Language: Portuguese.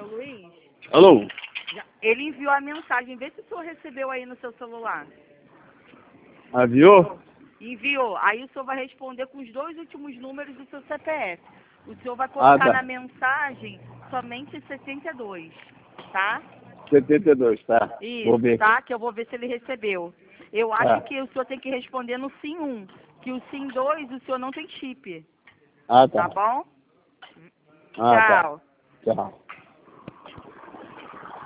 seu Luiz? Alô? Ele enviou a mensagem. Vê se o senhor recebeu aí no seu celular. Aviou? Enviou. Aí o senhor vai responder com os 2 últimos números do seu CPF. O senhor vai colocar tá. na mensagem somente 72, tá? 72, tá. Vou Isso, ver. tá? Que eu vou ver se ele recebeu. Eu Tá. acho que o senhor tem que responder no SIM 1, que o SIM 2 o senhor não tem chip. Tá. Tá bom? Tá. Tchau. Tchau.